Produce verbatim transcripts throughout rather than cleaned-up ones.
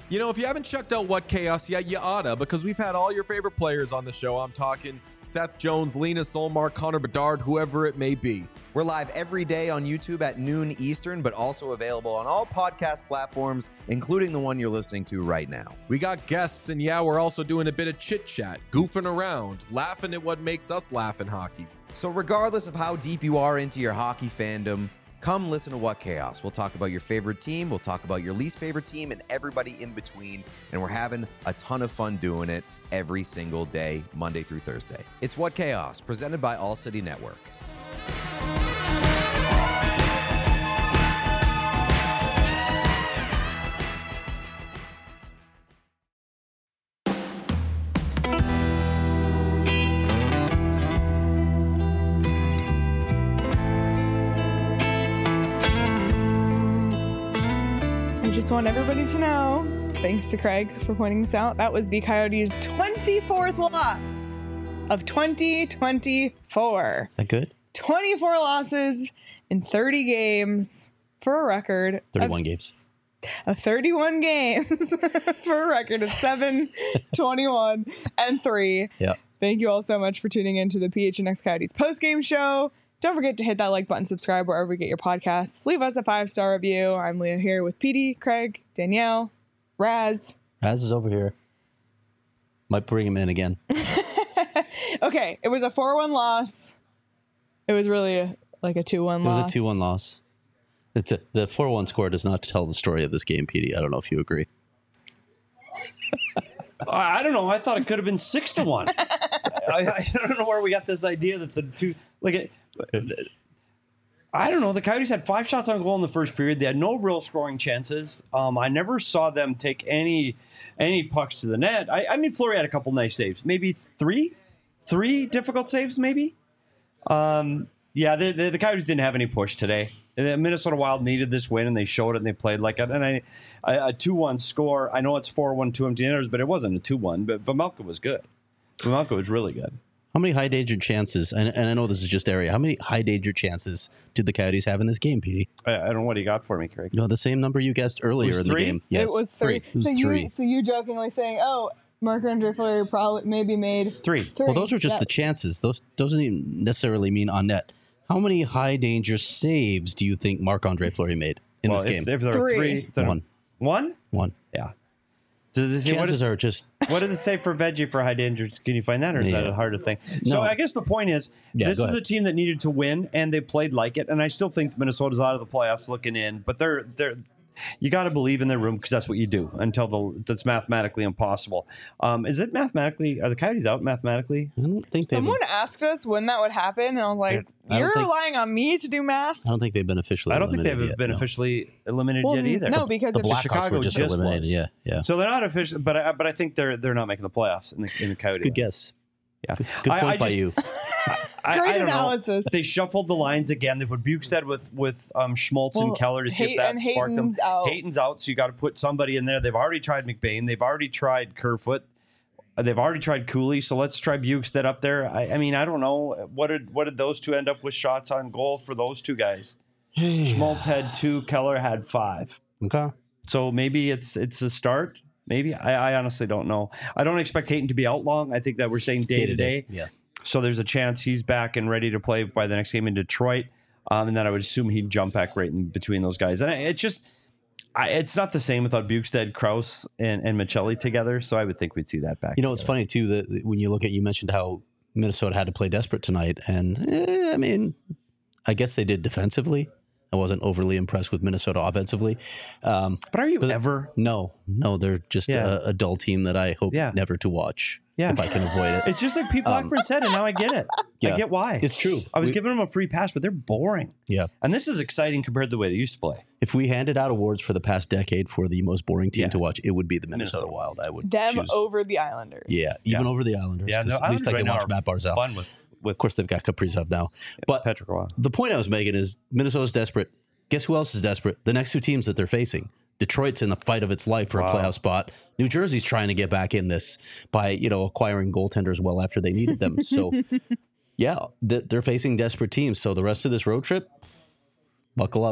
You know, if you haven't checked out What Chaos yet, you oughta, because we've had all your favorite players on the show. I'm talking Seth Jones, Lena Solmark, Connor Bedard, whoever it may be. We're live every day on YouTube at noon Eastern, but also available on all podcast platforms, including the one you're listening to right now. We got guests, and yeah, we're also doing a bit of chit-chat, goofing around, laughing at what makes us laugh in hockey. So regardless of how deep you are into your hockey fandom, come listen to What Chaos. We'll talk about your favorite team, we'll talk about your least favorite team, and everybody in between. And we're having a ton of fun doing it every single day, Monday through Thursday. It's What Chaos, presented by All City Network. I want everybody to know, thanks to Craig for pointing this out, that was the Coyotes' twenty-fourth loss of twenty twenty-four. Is that good? twenty-four losses in thirty games for a record thirty-one of, games. Of thirty-one games for a record of seven, twenty-one, and three. Yeah. Thank you all so much for tuning in to the P H N X Coyotes postgame show. Don't forget to hit that like button, subscribe wherever you get your podcasts. Leave us a five-star review. I'm Leah here with Petey, Craig, Danielle, Raz. Raz is over here. Might bring him in again. Okay, it was a four one loss. It was really a, like a two one loss. It loss. was a two one loss. It's a, the four one score does not tell the story of this game, Petey. I don't know if you agree. I don't know. I thought it could have been six to one. I, I don't know where we got this idea that the two like it. I don't know. The Coyotes had five shots on goal in the first period. They had no real scoring chances. Um, I never saw them take any any pucks to the net. I, I mean, Fleury had a couple nice saves, maybe three, three difficult saves, maybe. Um, yeah, the, the, the Coyotes didn't have any push today. The Minnesota Wild needed this win, and they showed it, and they played like it. And I, a two one score. I know it's four one, two empty netters, but it wasn't a two one. But Vejmelka was good. Vejmelka was really good. How many high danger chances, and, and I know this is just area, how many high danger chances did the Coyotes have in this game, Petey? I, I don't know what he got for me, Craig. No, the same number you guessed earlier in three? the game. Yes. It was three. It was so, three. You, so you jokingly saying, oh, Marc-Andre Fleury probably maybe made three. three. Well, those are just yeah. the chances. Those doesn't even necessarily mean on net. How many high danger saves do you think Marc-Andre Fleury made in well, this game? If, if there three. were three. Then One. One? One. Yeah. Does it say, Chances what is, are just... What does it say for Veggie for high danger? Can you find that, or is Yeah. that a harder thing? No. So I guess the point is, Yeah, this go is ahead. a team that needed to win, and they played like it. And I still think Minnesota's out of the playoffs looking in, but they're they're you got to believe in their room because that's what you do until the that's mathematically impossible. Um, is it mathematically? Are the Coyotes out mathematically? I don't think they've... Someone asked us when that would happen, and I was like, I don't you're think- relying on me to do math? I don't think they've been officially I don't think eliminated they've yet, been no. officially eliminated Well, yet either. no, because The if Blackhawks Chicago were just, just eliminated. was. Yeah, yeah. So they're not official, but I, but I think they're they're not making the playoffs in the in the Coyote. Good guess. Yeah, Good, good I- point I by just- you. I, Great I don't analysis. Know. They shuffled the lines again. They put Bukestad with with um, Schmaltz Well, and Keller to see Hay- if that and sparked them. Hayton's out. Hayton's out, so you got to put somebody in there. They've already tried McBain. They've already tried Kerfoot. Uh, They've already tried Cooley. So let's try Bukestad up there. I, I mean, I don't know what did what did those two end up with shots on goal for those two guys. Schmaltz had two. Keller had five. Okay. So maybe it's it's a start. Maybe I, I honestly don't know. I don't expect Hayton to be out long. I think that we're saying day to day. Yeah. So there's a chance he's back and ready to play by the next game in Detroit. Um, and then I would assume he'd jump back right in between those guys. And it's just, I, it's not the same without Bukestad, Krause, and, and Michelli together. So I would think we'd see that back. You know, it's funny, too, that when you look at, you mentioned how Minnesota had to play desperate tonight. And, eh, I mean, I guess they did defensively. I wasn't overly impressed with Minnesota offensively. Um, But are you but ever? No, no, they're just Yeah. a, a dull team that I hope Yeah. never to watch Yeah. if I can avoid it. It's just like Pete Blackburn said, and now I get it. Yeah. I get why. It's true. I was We- giving them a free pass, but they're boring. Yeah. And this is exciting compared to the way they used to play. If we handed out awards for the past decade for the most boring team Yeah. to watch, it would be the Minnesota, Minnesota. Wild. I would them choose. over the Islanders. Yeah, even Yeah. over the Islanders. Yeah, 'cause the at least I Islanders right can now watch are Matt Barzal. fun with, with Of course, they've got Kaprizov now. But Patrick Roy. the point I was making is Minnesota's desperate. Guess who else is desperate? The next two teams that they're facing. Detroit's in the fight of its life for Wow. a playoff spot. New Jersey's trying to get back in this by, you know, acquiring goaltenders well after they needed them. So, yeah, th- they're facing desperate teams. So the rest of this road trip, buckle up.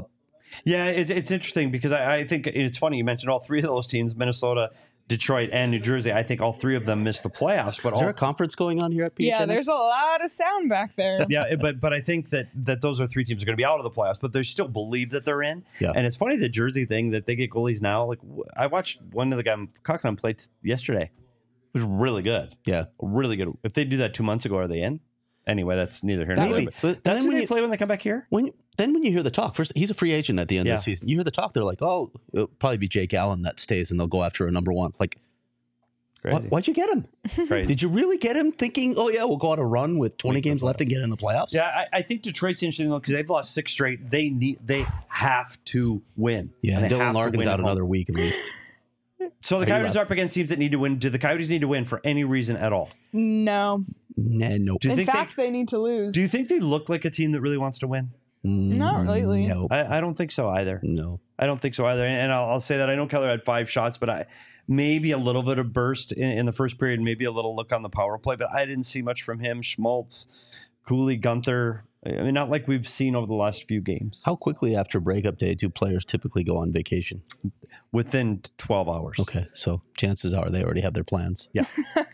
Yeah, it's it's interesting because I, I think it's funny you mentioned all three of those teams, Minnesota, Detroit, and New Jersey. I think all three of them missed the playoffs. But Is all, there a conference going on here at P H N X? Yeah, there's a lot of sound back there. yeah, but but I think that that those are three teams that are going to be out of the playoffs, but they still believe that they're in. Yeah. And it's funny the Jersey thing that they get goalies now. Like I watched one of the guys Cochran play t- yesterday. It was really good. Yeah. Really good. If they do that two months ago, are they in? Anyway, that's neither here nor That there. was- But But that's then who when they you- play when they come back here. When then when you hear the talk, first he's a free agent at the end Yeah. of the season. You hear the talk, they're like, oh, it'll probably be Jake Allen that stays, and they'll go after a number one. Like, why, Crazy. why'd you get him? Crazy. Did you really get him thinking, oh yeah, we'll go on a run with twenty games left and get in the playoffs? Yeah, I, I think Detroit's interesting though because they've lost six straight. They need, they have to win. Yeah, And they Dylan have to Larkin's win out at home. another week at least. So the Are you Coyotes up? are up against teams that need to win. Do the Coyotes need to win for any reason at all? No. Nah, nope. Do you In think fact, they, they, need to lose. do you think they look like a team that really wants to win? Not lately. No, I, I don't think so either. no. I don't think so either. And, and I'll, I'll say that I know Keller had five shots, but I maybe a little bit of burst in, in the first period, maybe a little look on the power play, but I didn't see much from him. Schmaltz, Cooley, Gunther. I mean, not like we've seen over the last few games. How quickly after breakup day do players typically go on vacation? Within twelve hours. Okay, so chances are they already have their plans. Yeah.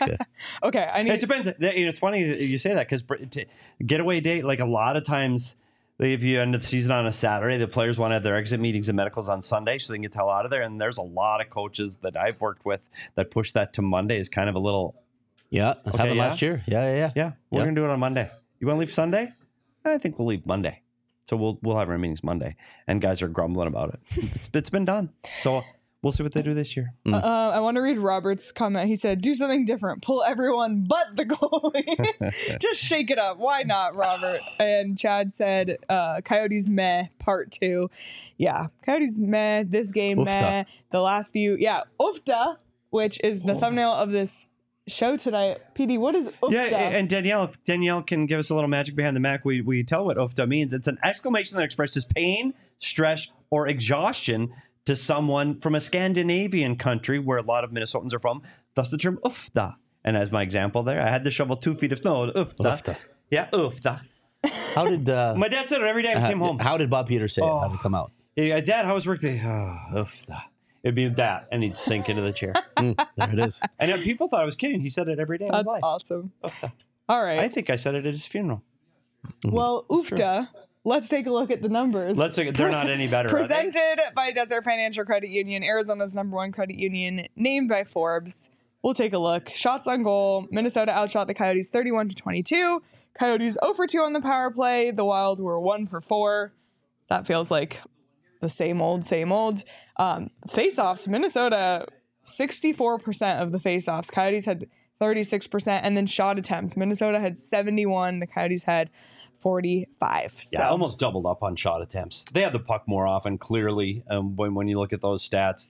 Okay, I It need. depends. It's funny that you say that because getaway date, like a lot of times, if you end the season on a Saturday, the players want to have their exit meetings and medicals on Sunday so they can get the hell out of there. And there's a lot of coaches that I've worked with that push that to Monday is kind of a little, Yeah, Okay, happened yeah. last year. Yeah, yeah, yeah. yeah, we're Yeah. going to do it on Monday. You want to leave Sunday? I think we'll leave Monday. So we'll we'll have our meetings Monday. And guys are grumbling about it. It's, it's been done. So we'll see what they do this year. Uh, I want to read Robert's comment. He said, "Do something different. Pull everyone but the goalie. Just shake it up. Why not, Robert?" And Chad said, uh, "Coyotes meh, part two." Yeah, Coyotes meh. This game Oofta. meh. The last few, yeah, oofta, which is the thumbnail of this show tonight. P D, what is oofta? Yeah, and Danielle, if Danielle can give us a little magic behind the Mac, we, we tell what oofta means. It's an exclamation that expresses pain, stress, or exhaustion to someone from a Scandinavian country where a lot of Minnesotans are from. Thus the term oofta. And as my example there, I had to shovel two feet of snow. Oofta. Oofta. Yeah, oofta. How did uh, My dad said it every day I how, came home. how did Bob Peters say it? How did it come out? Yeah, Dad, how was work today? Oh, oofta. It'd be that, and he'd sink into the chair. Mm, there it is. And then people thought I was kidding. He said it every day of his That's life. awesome. Oofta. All right. I think I said it at his funeral. well, oofta. Let's take a look at the numbers. Let's look at, they're not any better, are they? Presented by Desert Financial Credit Union, Arizona's number one credit union, named by Forbes. We'll take a look. Shots on goal. Minnesota outshot the Coyotes thirty-one to twenty-two. Coyotes zero for two on the power play. The Wild were one for four. That feels like the same old, same old. Um, face-offs. Minnesota, sixty-four percent of the face-offs. Coyotes had thirty-six percent. And then shot attempts. Minnesota had seventy-one. The Coyotes had forty-five. Yeah, So almost doubled up on shot attempts. They had the puck more often, clearly, um, when, when you look at those stats.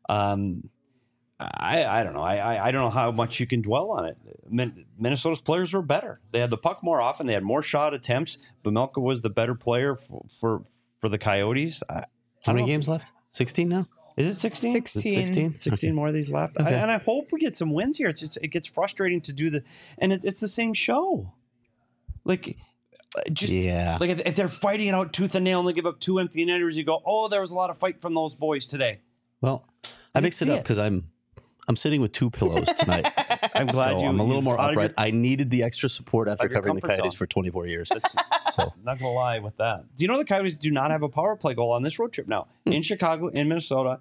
Um, I, I don't know. I, I I don't know how much you can dwell on it. Min- Minnesota's players were better. They had the puck more often. They had more shot attempts. Bumelka was the better player for for, for the Coyotes. I, How I many don't know. games left? sixteen now? Is it sixteen? sixteen. sixteen? sixteen more of these left. I, Okay. and I hope we get some wins here. It's just it gets frustrating to do the and it, it's the same show. Like uh, just Yeah. like if, if they're fighting it out tooth and nail and they give up two empty netters, you go, oh, there was a lot of fight from those boys today. Well, I didn't mixed it see up it. because I'm I'm sitting with two pillows tonight. I'm glad so you. I'm a little you- more out of upright. your- I needed the extra support after Out of your covering the comfort Coyotes zone. for twenty-four years. so Not gonna lie with that. Do you know the Coyotes do not have a power play goal on this road trip now? Hmm. In Chicago, in Minnesota,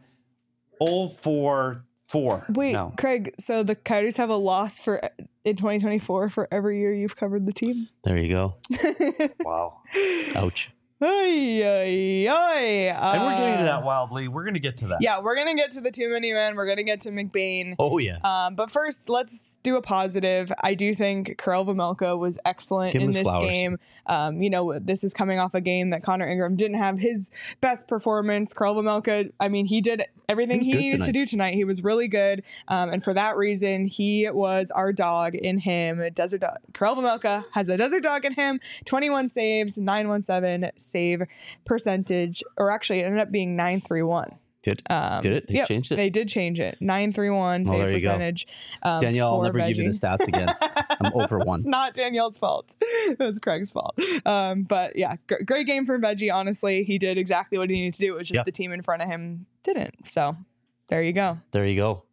oh for four. Wait, now. Craig, so the Coyotes have a loss for in twenty twenty-four for every year you've covered the team? there you go. Wow. Ouch. Oy, oy, oy. And we're getting to Uh, that wildly. We're gonna get to that. Yeah, we're going to get to the too many men. We're going to get to McBain. Oh yeah. Um, but first, let's do a positive. I do think Karel Vejmelka was excellent Give him in his this flowers. game. Um, you know, this is coming off a game that Connor Ingram didn't have his best performance. Karel Vejmelka, I mean, he did everything He he, was good needed to tonight. do tonight. He was really good. Um, and for that reason, he was our dog in him. Desert dog. Karel Vejmelka has a desert dog in him. twenty-one saves, nine one seven save percentage, or actually it ended up being nine three one. Did Um, did it? They yep, changed it. They did change it. nine three one Well, save there you go. percentage. Um, Danielle, I'll for never give you the veggie. stats again. I'm over one. It's not Danielle's fault. It was Craig's fault. Um, but yeah, gr- great game for Veggie. Honestly, he did exactly what he needed to do. It was just Yeah. the team in front of him didn't. So there you go. There you go.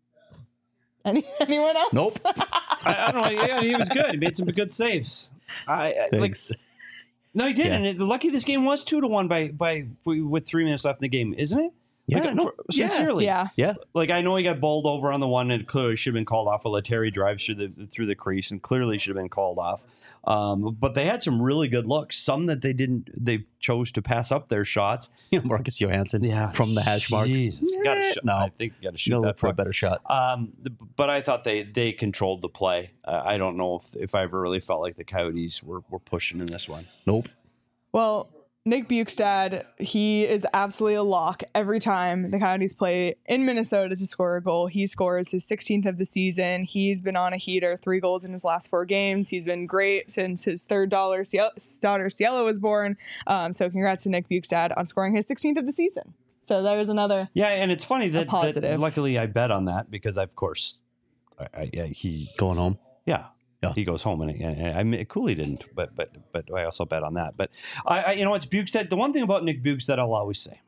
Any anyone else? Nope. I, I don't know. Yeah, he was good. He made some good saves. I, I like. Thanks. No, he did. Yeah. And it, lucky this game was two to one by by with three minutes left in the game, isn't it? Yeah, Like, no, for- yeah. sincerely. Yeah. Yeah. Like I know he got bowled over on the one and clearly should have been called off. While Terry drives through the through the crease and clearly should have been called off. Um, but they had some really good looks. Some that they didn't. They chose to pass up their shots. You know, Marcus Johansson from the hash marks. Jesus, gotta shoot. No. I think you got to shoot No, that look for a puck. better shot. Um, th- but I thought they they controlled the play. Uh, I don't know if if I ever really felt like the Coyotes were were pushing in this one. Nope. Well, Nick Bukestad, he is absolutely a lock every time the Coyotes play in Minnesota to score a goal. He scores his sixteenth of the season. He's been on a heater, three goals in his last four games. He's been great since his third daughter, Ciel- daughter Cielo was born. Um, so congrats to Nick Bukestad on scoring his sixteenth of the season. So there's another. Yeah, and it's funny that, that positive. luckily I bet on that because of course, I, I, yeah, he Going home. yeah. Yeah. He goes home and, and, and I mean, Cooley didn't, but but but I also bet on that. But I, I you know, it's Bukestad. The one thing about Nick Bukestad, I'll always say,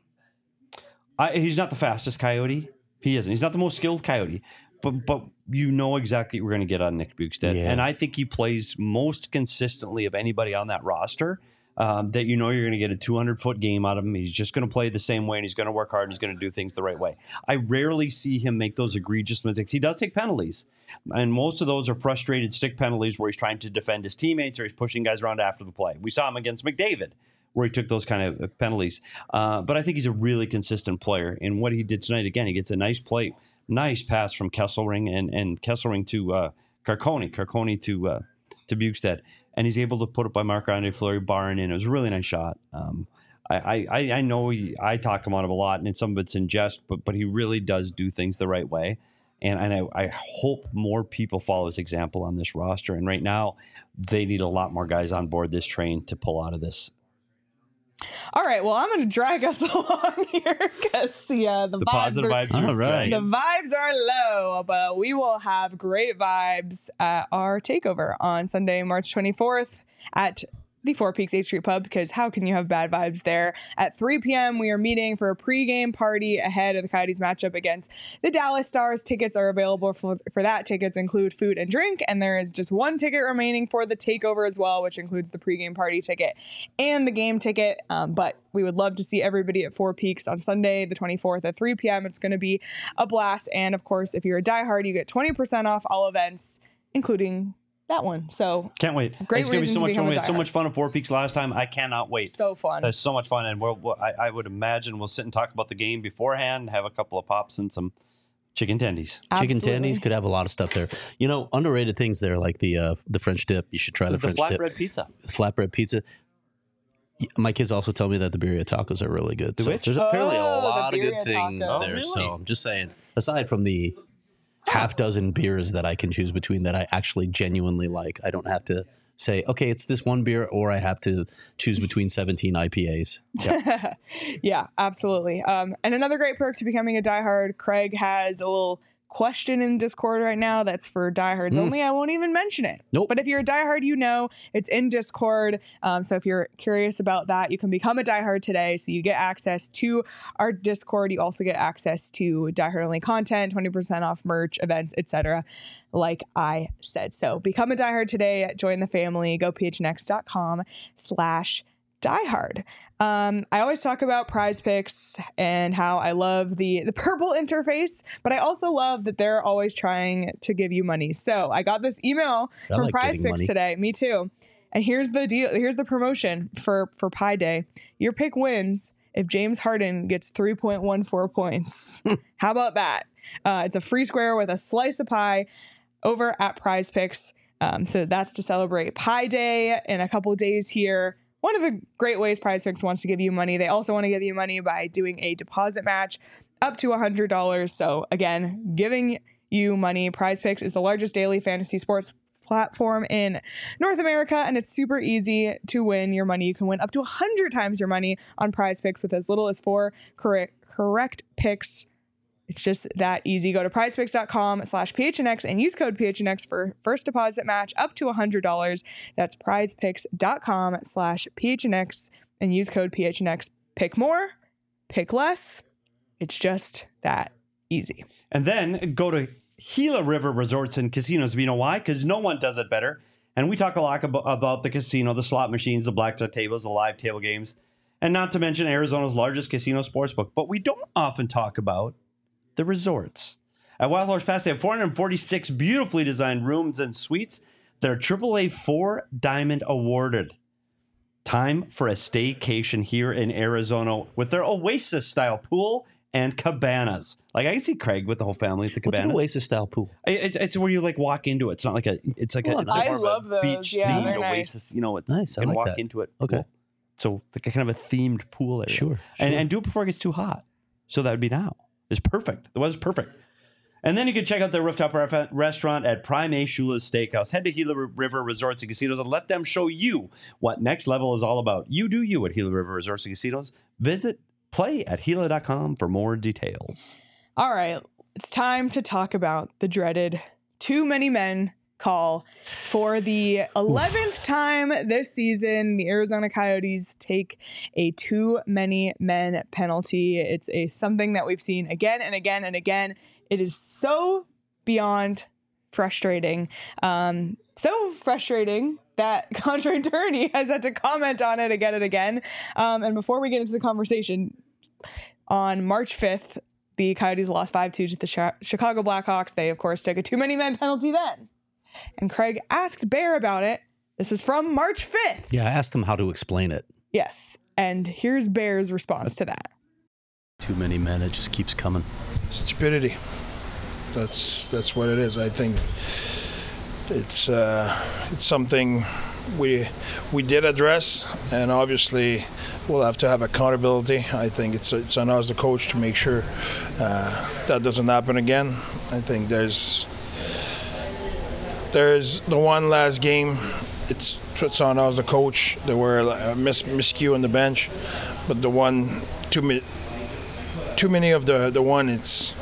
I, he's not the fastest Coyote. He isn't. He's not the most skilled Coyote. But but you know exactly what we're going to get on Nick Bukestad, Yeah. and I think he plays most consistently of anybody on that roster. Um, that you know you're going to get a two hundred foot game out of him. He's just going to play the same way, and he's going to work hard, and he's going to do things the right way. I rarely see him make those egregious mistakes. He does take penalties, and most of those are frustrated stick penalties where he's trying to defend his teammates or he's pushing guys around after the play. We saw him against McDavid where he took those kind of penalties. Uh, but I think he's a really consistent player. And what he did tonight, again, he gets a nice play, nice pass from Kesselring and, and Kesselring to uh, Carcone, Carcone to uh, to Bukestad. And he's able to put it by Marc-Andre Fleury barring in. It was a really nice shot. Um, I, I, I know he, I talk him out of a lot, and some of it's in jest, but but he really does do things the right way. And, and I, I hope more people follow his example on this roster. And right now, they need a lot more guys on board this train to pull out of this. All right, well, I'm going to drag us along here because the uh, the, The vibes positive are, vibes. are All right. the dragging. vibes are low, but we will have great vibes at our takeover on Sunday, March twenty-fourth at the Four Peaks eighth Street Pub, because how can you have bad vibes there? At three p.m., we are meeting for a pregame party ahead of the Coyotes matchup against the Dallas Stars. Tickets are available for, for that. Tickets include food and drink, and there is just one ticket remaining for the takeover as well, which includes the pregame party ticket and the game ticket. Um, but we would love to see everybody at Four Peaks on Sunday, the twenty-fourth at three p.m. It's going to be a blast. And of course, if you're a diehard, you get twenty percent off all events, including that one. So Can't wait. Great It's going to be reason so to much become fun. a We had so diehard. much fun at Four Peaks last time. I cannot wait. so fun. That's so much fun. And we'll, we'll, I, I would imagine we'll sit and talk about the game beforehand, have a couple of pops and some chicken tendies. Chicken Absolutely. tendies could have a lot of stuff there. You know, underrated things there, like the uh, the French dip. You should try the, The, French dip. flatbread pizza. Flatbread pizza. My kids also tell me that the birria tacos are really good. The So which? there's apparently Oh, a the lot of good birria things tacos. there. Oh, really? So I'm just saying, aside from the half dozen beers that I can choose between that I actually genuinely like, I don't have to say, okay, it's this one beer, or I have to choose between seventeen I P As. Yeah, absolutely. Um, and another great perk to becoming a diehard, Craig has a little question in Discord right now that's for diehards Mm. only. I won't even mention it. Nope. But if you're a diehard, you know it's in Discord. Um, so if you're curious about that, you can become a diehard today. So you get access to our Discord. You also get access to diehard only content, twenty percent off merch, events, et cetera. Like I said. So become a diehard today. Join the family. Go phnx.com slash diehard. Um, I always talk about Prize Picks and how I love the the purple interface, but I also love that they're always trying to give you money. So I got this email I from like Prize getting Picks money. today. Me too. And here's the deal. Here's the promotion for for Pie Day. Your pick wins if James Harden gets three point one four points. How about that? Uh, it's a free square with a slice of pie over at Prize Picks. Um, so that's to celebrate Pie Day in a couple of days here. One of the great ways Prize Picks wants to give you money. They also want to give you money by doing a deposit match up to one hundred dollars. So again, giving you money. Prize Picks is the largest daily fantasy sports platform in North America, and it's super easy to win your money. You can win up to one hundred times your money on Prize Picks with as little as four correct, correct picks. It's just that easy. Go to prizepicks.com slash PHNX and use code P H N X for first deposit match up to one hundred dollars. That's prizepicks.com slash PHNX and use code P H N X. Pick more, pick less. It's just that easy. And then go to Gila River Resorts and Casinos. You know why? Because no one does it better. And we talk a lot about, about the casino, the slot machines, the blackjack tables, the live table games, and not to mention Arizona's largest casino sportsbook. But we don't often talk about the resorts. At Wild Horse Pass, they have four hundred forty-six beautifully designed rooms and suites. They're triple A four Diamond awarded. Time for a staycation here in Arizona with their Oasis-style pool and cabanas. Like, I can see Craig with the whole family at the What's cabanas. an Oasis-style pool? It, it's where you like walk into it. It's not like a. It's like a. Well, It's I like love a those. beach Yeah, themed they're nice. Oasis. You know, it's Nice, I you can like walk that. into it. Okay. Cool. So like a kind of a themed pool area. Sure, And sure. and do it before it gets too hot. So that would be now. It's perfect. The weather's perfect. And then you can check out their rooftop ref- restaurant at Prime A Shula's Steakhouse. Head to Gila River Resorts and Casinos and let them show you what next level is all about. You do you at Gila River Resorts and Casinos. Visit play at Gila dot com for more details. All right, it's time to talk about the dreaded too many men call. For the eleventh time this season, the Arizona Coyotes take a too many men penalty. It's a something that we've seen again and again and again. It is so beyond frustrating. Um, so frustrating that Contra Attorney has had to comment on it again and again. Um, and before we get into the conversation, on March fifth, the Coyotes lost five two to the Chi- Chicago Blackhawks. They, of course, took a too many men penalty then. And Craig asked Bear about it. This is from March fifth. Yeah, I asked him how to explain it. Yes. And here's Bear's response to that. Too many men, it just keeps coming. Stupidity. That's that's what it is. I think it's uh, it's something we we did address, and obviously we'll have to have accountability. I think it's it's on us, the coach, to make sure uh, that doesn't happen again. I think there's there's the one last game. It's it's on us, the coach. There were a mis- miscue on the bench, but the one too many too many of the the one it's.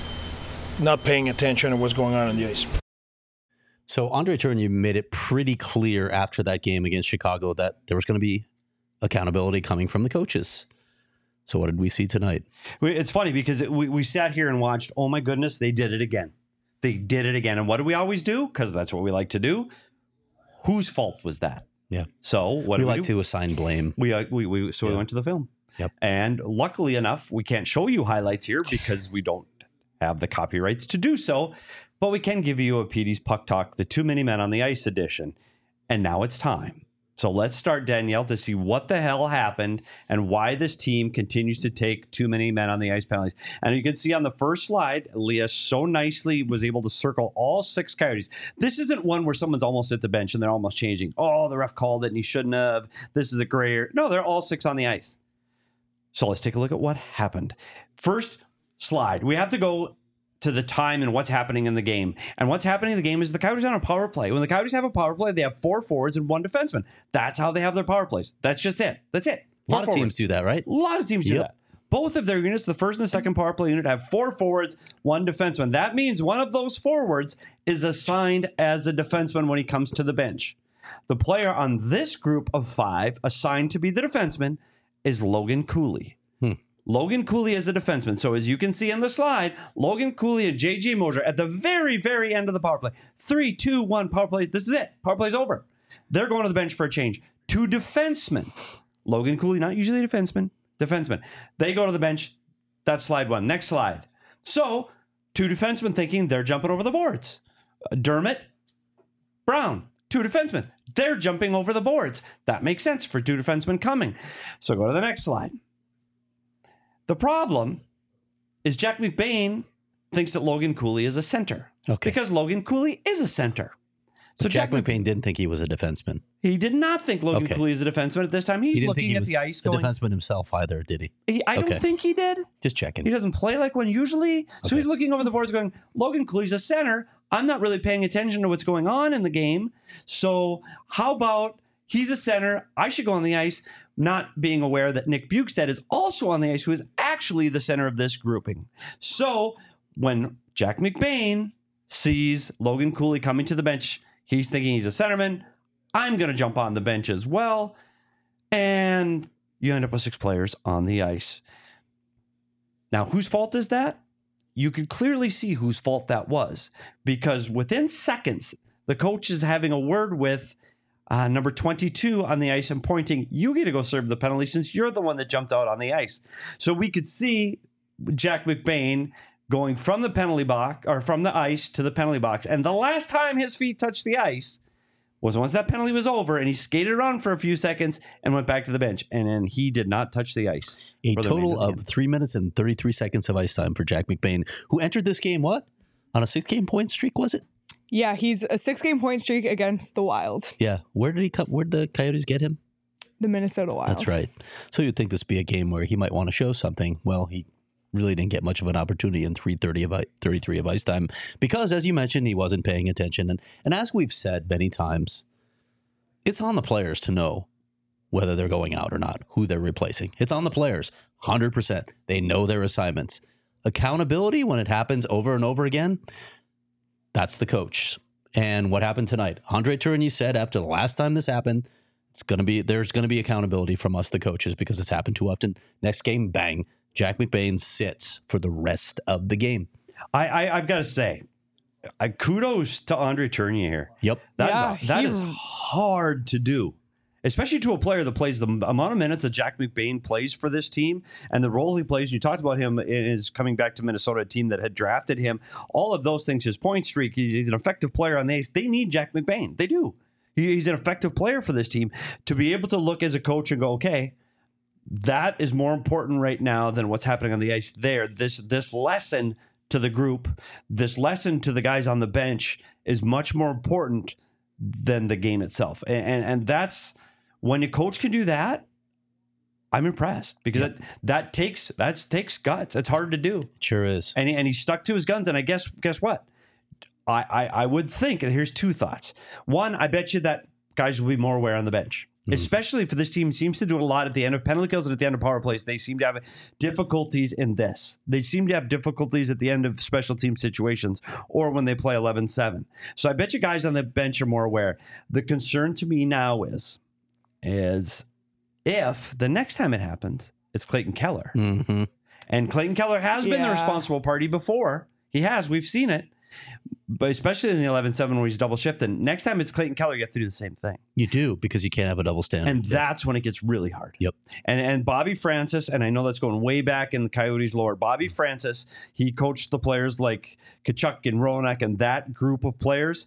Not paying attention to what's going on on the ice. So Andre Tourigny made it pretty clear after that game against Chicago that there was going to be accountability coming from the coaches. So what did we see tonight? It's funny because we, we sat here and watched, oh my goodness, they did it again. They did it again. And what do we always do? Because that's what we like to do. Whose fault was that? Yeah. So what we do we like do? to assign blame. We, uh, we, we So we Yeah. went to the film. Yep. And luckily enough, we can't show you highlights here because we don't have the copyrights to do so, but we can give you a P D's Puck Talk, the Too Many Men on the Ice edition. And now it's time. So let's start, Danielle, to see what the hell happened and why this team continues to take too many men on the ice penalties. And you can see on the first slide, Leah so nicely was able to circle all six Coyotes. This isn't one where someone's almost at the bench and they're almost changing. Oh, the ref called it and he shouldn't have. This is a gray area. No, they're all six on the ice. So let's take a look at what happened. First slide. We have to go to the time and what's happening in the game. And what's happening in the game is the Coyotes are on a power play. When the Coyotes have a power play, they have four forwards and one defenseman. That's how they have their power plays. That's just it. That's it. A lot of teams do that, right? A lot of teams do Yep. that. Both of their units, the first and the second power play unit, have four forwards, one defenseman. That means one of those forwards is assigned as a defenseman when he comes to the bench. The player on this group of five assigned to be the defenseman is Logan Cooley. Hmm. Logan Cooley is a defenseman. So as you can see in the slide, Logan Cooley and J J Moser at the very, very end of the power play. Three, two, one, power play. This is it. Power play's over. They're going to the bench for a change. Two defensemen. Logan Cooley, not usually a defenseman, defenseman. They go to the bench. That's slide one. Next slide. So two defensemen thinking they're jumping over the boards. Uh, Dermott, Brown, two defensemen. They're jumping over the boards. That makes sense for two defensemen coming. So go to the next slide. The problem is Jack McBain thinks that Logan Cooley is a center. Okay. Because Logan Cooley is a center. So Jack, Jack, McBain didn't think he was a defenseman. He did not think Logan Okay. Cooley is a defenseman at this time. He's He didn't think looking he at was the ice a going, defenseman himself either, did he? he, I Okay. don't think he did. Just checking. He doesn't play like one usually. So Okay. he's looking over the boards going, Logan Cooley's a center. I'm not really paying attention to what's going on in the game. So how about he's a center? I should go on the ice, not being aware that Nick Bukestad is also on the ice, who is actually the center of this grouping. So when Jack McBain sees Logan Cooley coming to the bench, he's thinking he's a centerman. I'm going to jump on the bench as well. And you end up with six players on the ice. Now, whose fault is that? You could clearly see whose fault that was, because within seconds, the coach is having a word with uh, number twenty-two on the ice and pointing, you get to go serve the penalty since you're the one that jumped out on the ice. So we could see Jack McBain going from the penalty box or from the ice to the penalty box. And the last time his feet touched the ice was once that penalty was over and he skated around for a few seconds and went back to the bench. And then he did not touch the ice. A total of, of three minutes and thirty-three seconds of ice time for Jack McBain, who entered this game, what? On a six-game point streak, was it? Yeah, he's a six-game point streak against the Wild. Yeah. Where did he come? Where did the Coyotes get him? The Minnesota Wild. That's right. So you'd think this would be a game where he might want to show something. Well, he really didn't get much of an opportunity in three thirty of thirty-three of ice time because, as you mentioned, he wasn't paying attention. And and as we've said many times, it's on the players to know whether they're going out or not, who they're replacing. It's on the players, one hundred percent. They know their assignments. Accountability, when it happens over and over again, that's the coach. And what happened tonight? Andre Tourigny said after the last time this happened, it's gonna be there's going to be accountability from us, the coaches, because it's happened too often. Next game, bang, Jack McBain sits for the rest of the game. I, I I've got to say, I, kudos to Andre Tourigny here. Yep. That, Yeah, is, a, that he- is hard to do, especially to a player that plays the amount of minutes that Jack McBain plays for this team and the role he plays. You talked about him in his coming back to Minnesota, a team that had drafted him. All of those things, his point streak, he's, he's an effective player on the ice. They need Jack McBain. They do. He, he's an effective player for this team. To be able to look as a coach and go, okay, that is more important right now than what's happening on the ice there. This this lesson to the group, this lesson to the guys on the bench is much more important than the game itself. And and, and that's when a coach can do that, I'm impressed because Yep. that, that takes that takes guts. It's hard to do. It sure is. And he, and he stuck to his guns. And I guess guess what? I, I I would think, and here's two thoughts. One, I bet you that guys will be more aware on the bench. Especially for this team, seems to do it a lot at the end of penalty kills and at the end of power plays. They seem to have difficulties in this. They seem to have difficulties at the end of special team situations or when they play eleven seven. So I bet you guys on the bench are more aware. The concern to me now is, is if the next time it happens, it's Clayton Keller. Mm-hmm. And Clayton Keller has been the Yeah. responsible party before. He has. We've seen it. But especially in the eleven seven where he's double shifting. Next time it's Clayton Keller, you have to do the same thing. You do, because you can't have a double standard. And that's when it gets really hard. Yep. And and Bobby Francis, and I know that's going way back in the Coyotes lore. Bobby Francis, he coached the players like Kachuk and Ronak and that group of players.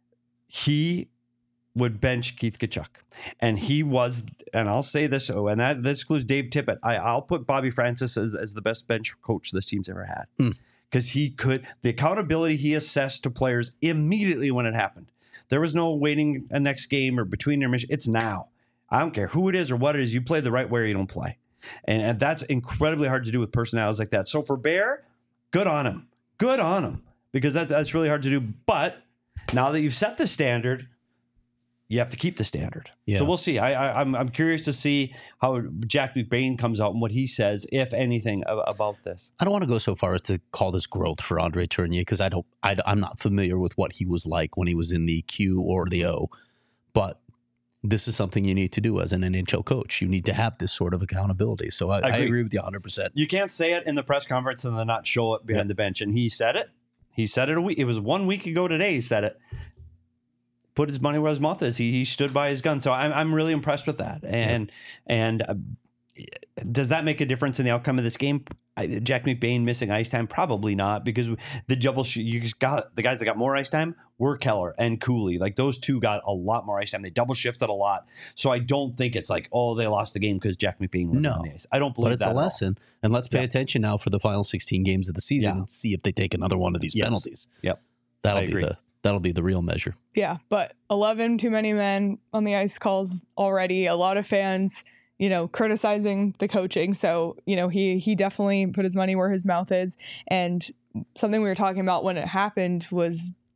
He would bench Keith Kachuk. And he was, and I'll say this, oh, and that this includes Dave Tippett. I, I'll put Bobby Francis as, as the best bench coach this team's ever had. Mm. Because he could, the accountability he assessed to players immediately when it happened. There was no waiting a next game or between intermission. It's now. I don't care who it is or what it is. You play the right way or you don't play. And, and that's incredibly hard to do with personalities like that. So for Bear, good on him. Good on him. Because that, that's really hard to do. But now that you've set the standard, you have to keep the standard. Yeah. So we'll see. I, I, I'm I'm curious to see how Jack McBain comes out and what he says, if anything, a- about this. I don't want to go so far as to call this growth for Andre Tourigny because I don't. I, I'm not familiar with what he was like when he was in the Q or the O, but this is something you need to do as an N H L coach. You need to have this sort of accountability. So I, I, agree. agree with you one hundred percent. You can't say it in the press conference and then not show it behind Yeah. the bench. And he said it. He said it a week. It was one week ago today. He said it. Put his money where his mouth is. He he stood by his gun. So I'm I'm really impressed with that. And and uh, does that make a difference in the outcome of this game? I, Jack McBain missing ice time? Probably not, because the double sh- you just got the guys that got more ice time were Keller and Cooley. Like those two got a lot more ice time. They double shifted a lot. So I don't think it's like, oh, they lost the game because Jack McBain was No. on the ice. I don't believe But it's that a at all. lesson, and let's pay Yeah. attention now for the final sixteen games of the season Yeah. and see if they take another one of these Yes. penalties. Yep. That'll I be agree. the that'll be the real measure. Yeah, but eleven too many men on the ice calls already. A lot of fans, you know, criticizing the coaching. So, you know, he he definitely put his money where his mouth is. And something we were talking about when it happened was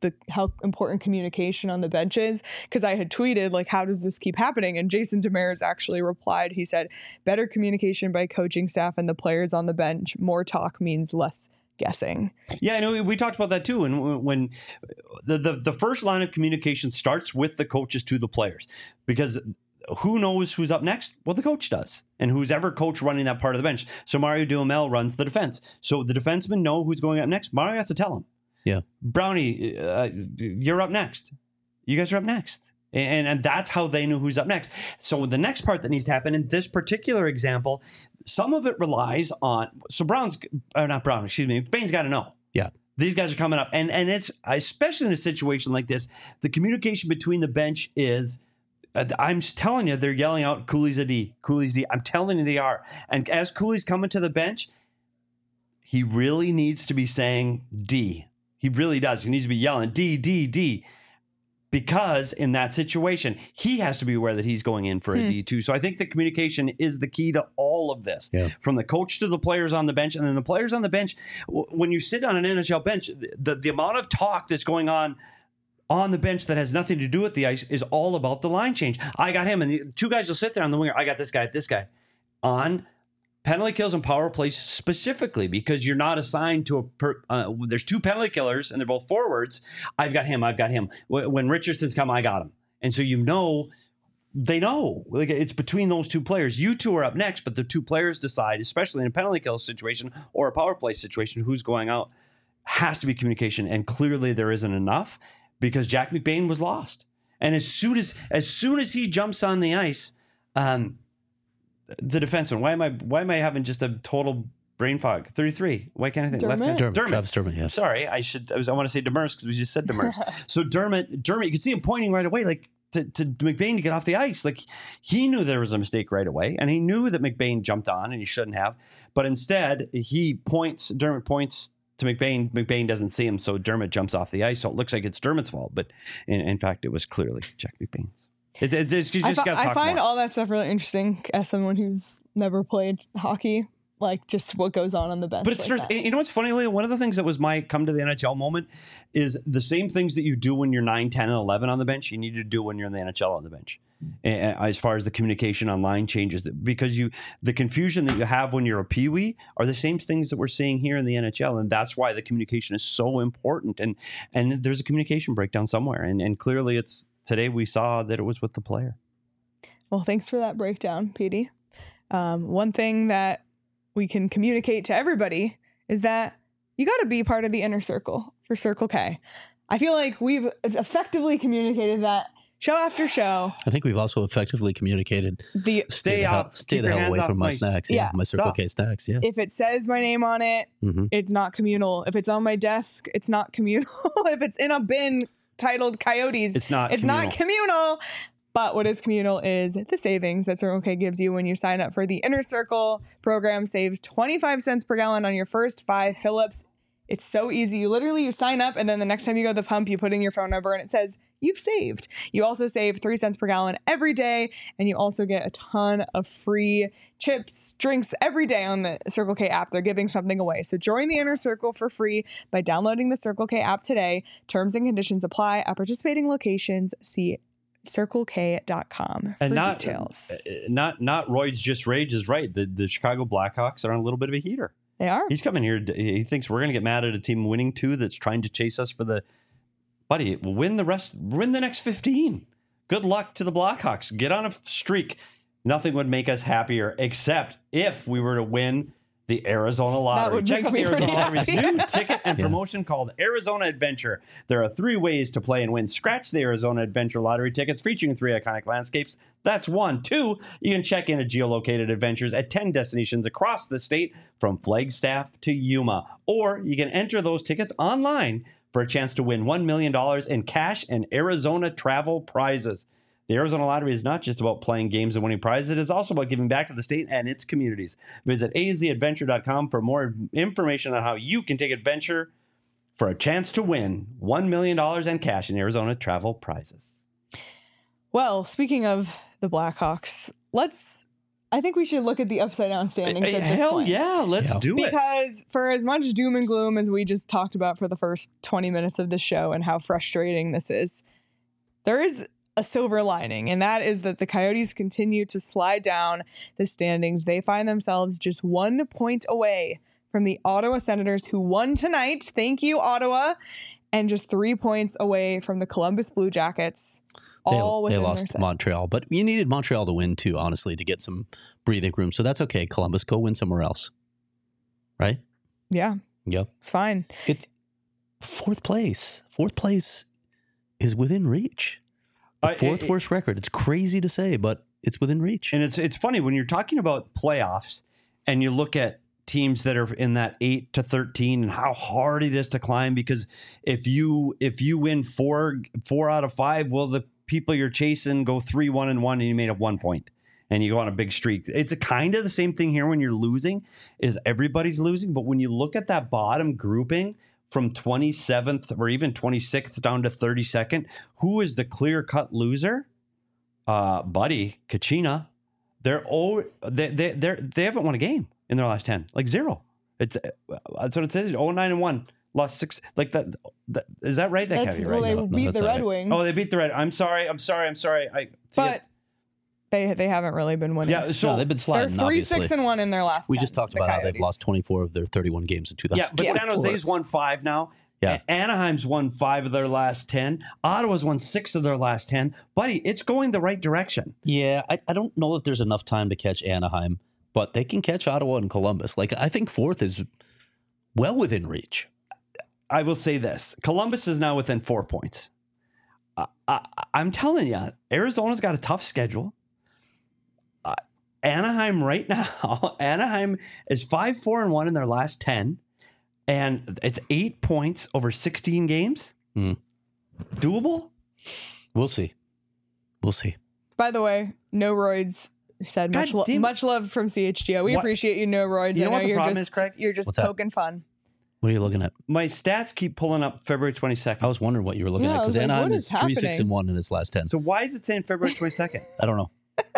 the how important communication on the bench is, because I had tweeted like, how does this keep happening? And Jason Demers actually replied. He said, better communication by coaching staff and the players on the bench. More talk means less guessing. Yeah, I know we talked about that too. And when the, the the first line of communication starts with the coaches to the players, because who knows who's up next? Well, the coach does, and who's ever coach running that part of the bench. So Mario Duhamel runs the defense. So the defensemen know who's going up next. Mario has to tell them. Yeah, Brownie, uh, you're up next. You guys are up next. And, and that's how they knew who's up next. So the next part that needs to happen in this particular example, some of it relies on, so Brown's, or not Brown, excuse me, McBain's got to know. Yeah. These guys are coming up. And, and it's, especially in a situation like this, the communication between the bench is, uh, I'm telling you, they're yelling out, Cooley's a D, Cooley's D. I'm telling you they are. And as Cooley's coming to the bench, he really needs to be saying D. He really does. He needs to be yelling D, D, D. Because in that situation, he has to be aware that he's going in for a hmm. D too. So I think the communication is the key to all of this, yeah. From the coach to the players on the bench. And then the players on the bench, when you sit on an N H L bench, the, the amount of talk that's going on on the bench that has nothing to do with the ice is all about the line change. I got him, and the two guys will sit there on the winger. I got this guy, this guy. On penalty kills and power plays specifically, because you're not assigned to a per, uh, there's two penalty killers and they're both forwards. I've got him. I've got him. When Richardson's come, I got him. And so, you know, they know like it's between those two players. You two are up next, but the two players decide, especially in a penalty kill situation or a power play situation, who's going out. Has to be communication. And clearly there isn't enough, because Jack McBain was lost. And as soon as, as soon as he jumps on the ice, um, the defenseman. Why am I? Why am I having just a total brain fog? thirty-three. Why can't I think left hand? Dermott. Dermott. Travis Dermott. Yeah. Sorry, I should. I was. I want to say Demers because we just said Demers. So Dermott. Dermott. You could see him pointing right away, like to, to McBain to get off the ice. Like he knew there was a mistake right away, and he knew that McBain jumped on and he shouldn't have. But instead, he points. Dermott points to McBain. McBain doesn't see him, so Dermott jumps off the ice. So it looks like it's Dermott's fault, but in, in fact, it was clearly Jack McBain's. It, it, it's, you just I, got to talk I find more. all that stuff really interesting as someone who's never played hockey, like just what goes on on the bench. But it's like you know what's funny, Leah? One of the things that was my come to the N H L moment is the same things that you do when you're nine, ten, and eleven on the bench, you need to do when you're in the N H L on the bench. As far as the communication on line changes, because you the confusion that you have when you're a peewee are the same things that we're seeing here in the N H L, and that's why the communication is so important. And and there's a communication breakdown somewhere, and and clearly it's today we saw that it was with the player. Well, thanks for that breakdown, Petey. Um, one thing that we can communicate to everybody is that you got to be part of the inner circle for Circle K. I feel like we've effectively communicated that show after show. I think we've also effectively communicated the stay the out, hell, stay the hell away from my, my snacks. Yeah, yeah my Circle stop. K snacks. Yeah. If it says my name on it, mm-hmm. it's not communal. If it's on my desk, it's not communal. If it's in a bin titled Coyotes, it's not. It's communal. not communal. But what is communal is the savings that Circle K gives you when you sign up for the Inner Circle program. Saves twenty-five cents per gallon on your first five fill-ups. It's so easy. You literally, you sign up, and then the next time you go to the pump, you put in your phone number, and it says you've saved. You also save three cents per gallon every day, and you also get a ton of free chips, drinks every day on the Circle K app. They're giving something away. So join the Inner Circle for free by downloading the Circle K app today. Terms and conditions apply at participating locations. See circle k dot com and for not, details. Uh, not not Roy's just rage is right. The the Chicago Blackhawks are on a little bit of a heater. They are. He's coming here. He thinks we're going to get mad at a team winning two that's trying to chase us for the. Buddy, win the rest. Win the next fifteen. Good luck to the Blackhawks. Get on a streak. Nothing would make us happier except if we were to win the Arizona Lottery. Check out the Arizona Lottery's new ticket and yeah. promotion called Arizona Adventure. There are three ways to play and win. Scratch the Arizona Adventure Lottery tickets featuring three iconic landscapes. That's one. Two, you can check in at geolocated adventures at ten destinations across the state from Flagstaff to Yuma. Or you can enter those tickets online for a chance to win one million dollars in cash and Arizona travel prizes. The Arizona Lottery is not just about playing games and winning prizes. It is also about giving back to the state and its communities. Visit a z adventure dot com for more information on how you can take adventure for a chance to win one million dollars in cash in Arizona travel prizes. Well, speaking of the Blackhawks, let's I think we should look at the upside down standings Hey, at this hell point. yeah, let's Yeah. do it. Because for as much doom and gloom as we just talked about for the first twenty minutes of the show and how frustrating this is, there is a silver lining, and that is that the Coyotes continue to slide down the standings. They find themselves just one point away from the Ottawa Senators, who won tonight. Thank you, Ottawa. And just three points away from the Columbus Blue Jackets. They, All they within their lost set. Montreal, but you needed Montreal to win too, honestly, to get some breathing room. So that's okay. Columbus, go win somewhere else. Right? Yeah, Yep. it's fine. It fourth place. Fourth place is within reach. The I- fourth it- worst record. It's crazy to say, but it's within reach. And it's it's funny when you're talking about playoffs and you look at teams that are in that eight to thirteen and how hard it is to climb, because if you if you win four four out of five, well, the people you're chasing go three one and one and you made up one point and you go on a big streak. It's a kind of the same thing here when you're losing, is everybody's losing. But when you look at that bottom grouping from twenty-seventh or even twenty-sixth down to thirty-second, who is the clear cut loser? Uh, buddy, Kachina. They're oh they they they they haven't won a game in their last ten, like zero. It's that's what it says. Oh nine and one, lost six. Like that. that is that right? That That's can't be well, right. they No, no, beat that's the not Red right. Wings. Oh, they beat the Red. I'm sorry. I'm sorry. I'm sorry. I see but it. they they haven't really been winning. Yeah. So no, they've been They're sliding, three, obviously. six, and one in their last. We ten, just talked the about how they've Coyotes. lost twenty-four of their thirty-one games in two thousand. yeah, but San Jose's won five now. Yeah. A- Anaheim's won five of their last ten. Ottawa's won six of their last ten. Buddy, it's going the right direction. Yeah, I, I don't know that there's enough time to catch Anaheim, but they can catch Ottawa and Columbus. Like, I think fourth is well within reach. I will say this: Columbus is now within four points. I, I, I'm telling you, Arizona's got a tough schedule. Uh, Anaheim right now, Anaheim is five, four, and one in their last ten, and it's eight points over sixteen games. Mm. Doable? We'll see. We'll see. By the way, no roids said God much, lo- damn it. much love from C H G O. We What- appreciate you, no roids. You know I know what the you're problem just is, Craig? you're just What's that? poking fun. What are you looking at? My stats keep pulling up February twenty-second. I was wondering what you were looking Yeah, at I was because like, Anaheim what is is three, six, happening? and one in its last ten. So why is it saying February twenty-second? I don't know.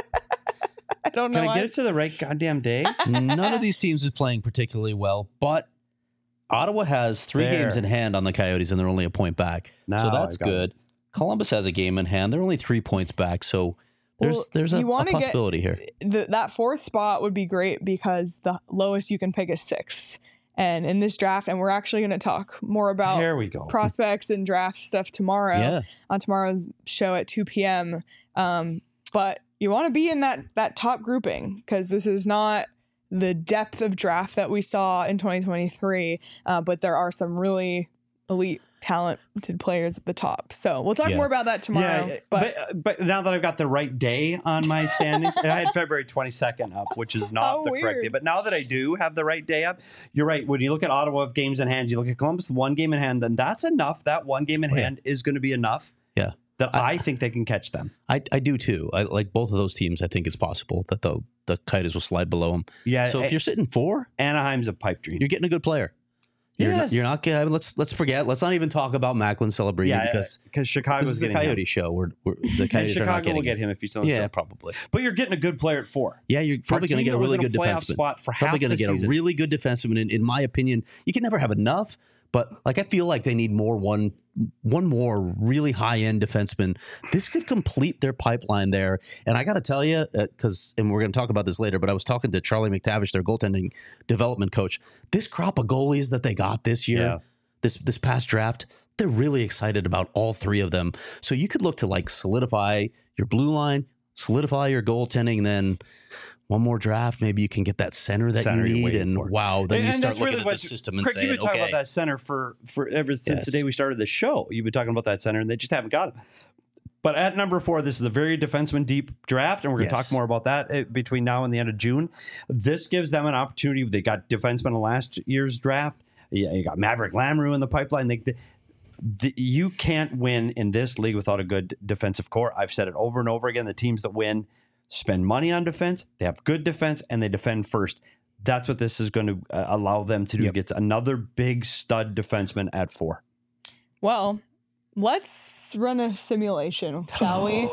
I don't know. Can I why. get it to the right goddamn day? None of these teams is playing particularly well, but Ottawa has three There. games in hand on the Coyotes, and they're only a point back. Now so I that's got it. good. Columbus has a game in hand. They're only three points back. So there's Well, there's a, you a wanna get- possibility here. the, that fourth spot would be great because the lowest you can pick is sixth. And in this draft, and we're actually going to talk more about There we go. prospects and draft stuff tomorrow Yeah. on tomorrow's show at two p.m. Um, but you want to be in that that top grouping because this is not the depth of draft that we saw in twenty twenty-three, uh, but there are some really elite talented players at the top. So we'll talk Yeah. more about that tomorrow. Yeah, but, but but now that I've got the right day on my standings, and I had February twenty-second up, which is not How the correct weird. day. But now that I do have the right day up, you're right. When you look at Ottawa of games in hand, you look at Columbus, one game in hand, then that's enough. That one game in Oh, yeah. hand is going to be enough Yeah. that I, think they can catch them. I, I do too. I like both of those teams. I think it's possible that the the Coyotes will slide below them. Yeah. So if A- you're sitting four, Anaheim's a pipe dream. you're getting a good player. You're Yes. not, you're not. I mean, let's let's forget. Let's not even talk about Macklin celebrating yeah, because because Chicago's this is a getting Coyote him. show. We're, we're the And Coyotes are not Chicago getting will get him if he's still in the Yeah, show. probably. But you're getting a good player at four. Yeah, you're For a probably going to team get a that was really in a good playoff defenseman. spot for half probably going the to get season. a really good defenseman. In, in my opinion, you can never have enough, but like I feel like they need more one one more really high end defenseman. This could complete their pipeline there. And I got to tell you, because and we're going to talk about this later, but I was talking to Charlie McTavish, their goaltending development coach. This crop of goalies that they got this year, Yeah. this this past draft, they're really excited about all three of them. So you could look to like solidify your blue line, solidify your goaltending, and then one more draft, maybe you can get that center that Center you you're need. waiting And for. wow, then you And start that's looking really at what- the system and Craig, saying, you've been talking okay, about that center for, for ever since Yes. the day we started the show. You've been talking about that center, and they just haven't got it. But at number four, this is a very defenseman deep draft, and we're going to Yes. talk more about that uh, between now and the end of June. This gives them an opportunity. They got defensemen in last year's draft. Yeah, you got Maverick Lamrou in the pipeline. They, the, the, you can't win in this league without a good defensive core. I've said it over and over again. The teams that win spend money on defense. They have good defense, and they defend first. That's what this is going to uh, allow them to do. Yep. Gets another big stud defenseman at four. well, let's run a simulation, shall we?